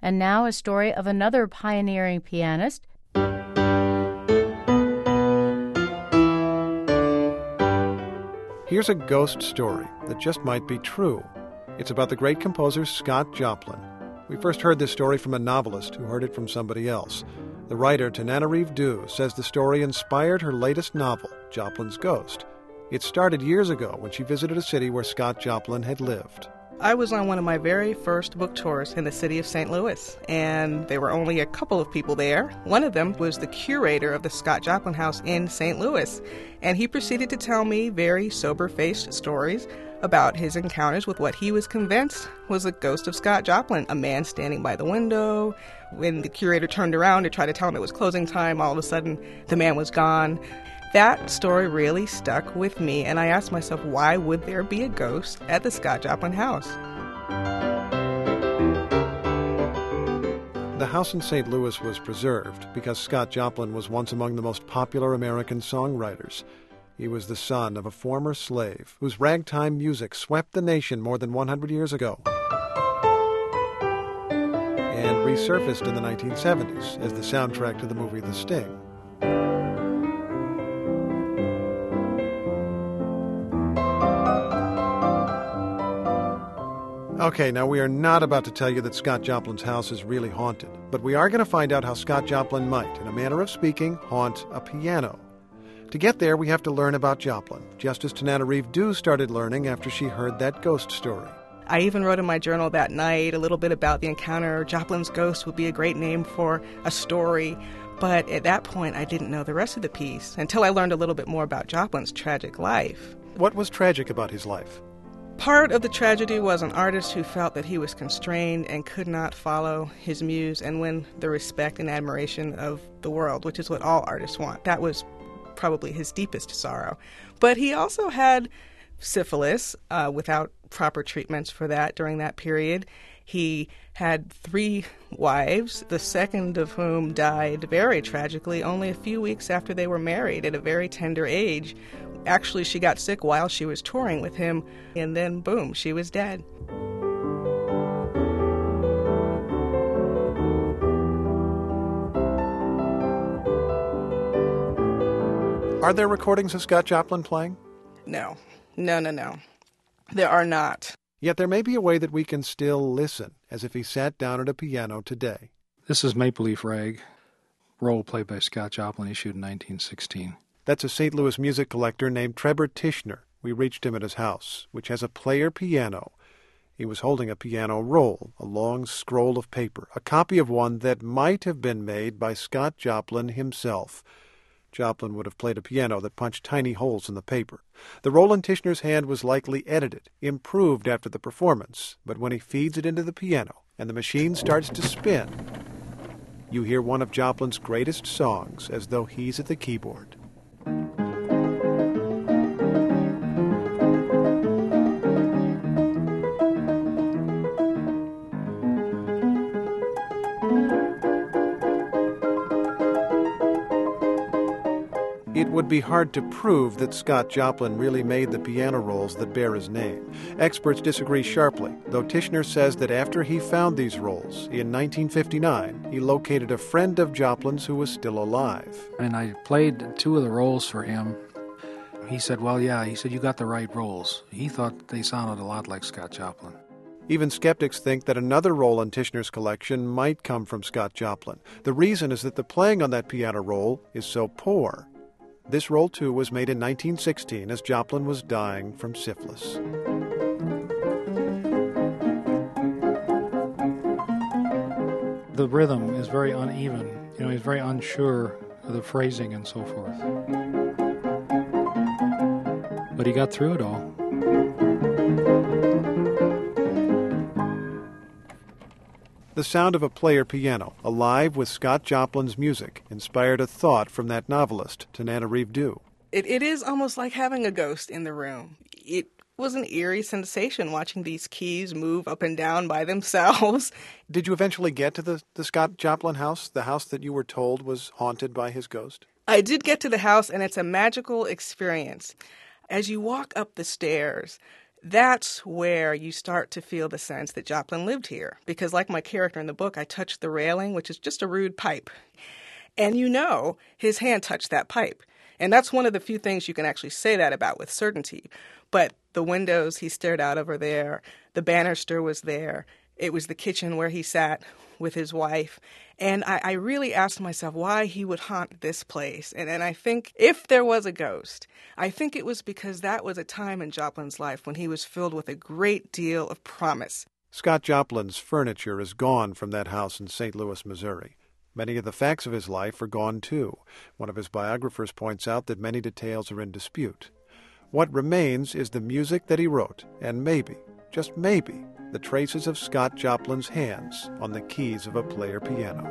And now a story of another pioneering pianist. Here's a ghost story that just might be true. It's about the great composer Scott Joplin. We first heard this story from a novelist who heard it from somebody else. The writer, Tananarive Due, says the story inspired her latest novel, Joplin's Ghost. It started years ago when she visited a city where Scott Joplin had lived. I was on one of my very first book tours in the city of St. Louis, and there were only a couple of people there. One of them was the curator of the Scott Joplin House in St. Louis, and he proceeded to tell me very sober-faced stories about his encounters with what he was convinced was the ghost of Scott Joplin, a man standing by the window. When the curator turned around to try to tell him it was closing time, all of a sudden the man was gone. That story really stuck with me, and I asked myself, why would there be a ghost at the Scott Joplin house? The house in St. Louis was preserved because Scott Joplin was once among the most popular American songwriters. He was the son of a former slave whose ragtime music swept the nation more than 100 years ago and resurfaced in the 1970s as the soundtrack to the movie The Sting. Okay, now we are not about to tell you that Scott Joplin's house is really haunted, but we are going to find out how Scott Joplin might, in a manner of speaking, haunt a piano. To get there, we have to learn about Joplin, just as Tananarive Due started learning after she heard that ghost story. I even wrote in my journal that night a little bit about the encounter. Joplin's Ghost would be a great name for a story, but at that point I didn't know the rest of the piece until I learned a little bit more about Joplin's tragic life. What was tragic about his life? Part of the tragedy was an artist who felt that he was constrained and could not follow his muse and win the respect and admiration of the world, which is what all artists want. That was probably his deepest sorrow. But he also had syphilis without proper treatments for that during that period. He had 3 wives, the second of whom died very tragically only a few weeks after they were married at a very tender age. Actually, she got sick while she was touring with him, and then, boom, she was dead. Are there recordings of Scott Joplin playing? No. There are not. Yet there may be a way that we can still listen, as if he sat down at a piano today. This is Maple Leaf Rag, role played by Scott Joplin, issued in 1916. That's a St. Louis music collector named Trebor Tischner. We reached him at his house, which has a player piano. He was holding a piano roll, a long scroll of paper, a copy of one that might have been made by Scott Joplin himself. Joplin would have played a piano that punched tiny holes in the paper. The roll in Tischner's hand was likely edited, improved after the performance, but when he feeds it into the piano and the machine starts to spin, you hear one of Joplin's greatest songs as though he's at the keyboard. It would be hard to prove that Scott Joplin really made the piano rolls that bear his name. Experts disagree sharply, though Tischner says that after he found these rolls, in 1959, he located a friend of Joplin's who was still alive. And I played 2 of the rolls for him. He said, you got the right rolls. He thought they sounded a lot like Scott Joplin. Even skeptics think that another roll in Tischner's collection might come from Scott Joplin. The reason is that the playing on that piano roll is so poor. This roll, too, was made in 1916 as Joplin was dying from syphilis. The rhythm is very uneven. He's very unsure of the phrasing and so forth. But he got through it all. The sound of a player piano, alive with Scott Joplin's music, inspired a thought from that novelist, Tananarive Due. It is almost like having a ghost in the room. It was an eerie sensation watching these keys move up and down by themselves. Did you eventually get to the Scott Joplin house, the house that you were told was haunted by his ghost? I did get to the house, and it's a magical experience. As you walk up the stairs, That's where you start to feel the sense that Joplin lived here. Because like my character in the book, I touched the railing, which is just a rude pipe. And his hand touched that pipe. And that's one of the few things you can actually say that about with certainty. But the windows he stared out over there, the banister was there. It was the kitchen where he sat with his wife. And I really asked myself why he would haunt this place. And I think if there was a ghost, I think it was because that was a time in Joplin's life when he was filled with a great deal of promise. Scott Joplin's furniture is gone from that house in St. Louis, Missouri. Many of the facts of his life are gone, too. One of his biographers points out that many details are in dispute. What remains is the music that he wrote, and maybe, just maybe, the traces of Scott Joplin's hands on the keys of a player piano.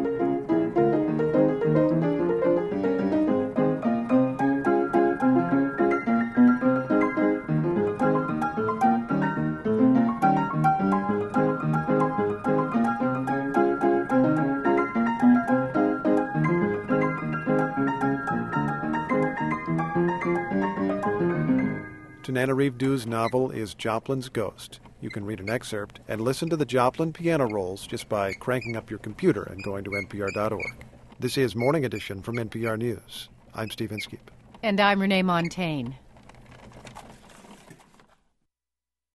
Tananarive Due's novel is Joplin's Ghost. You can read an excerpt and listen to the Joplin piano rolls just by cranking up your computer and going to npr.org. This is Morning Edition from NPR News. I'm Steve Inskeep. And I'm Renee Montaigne.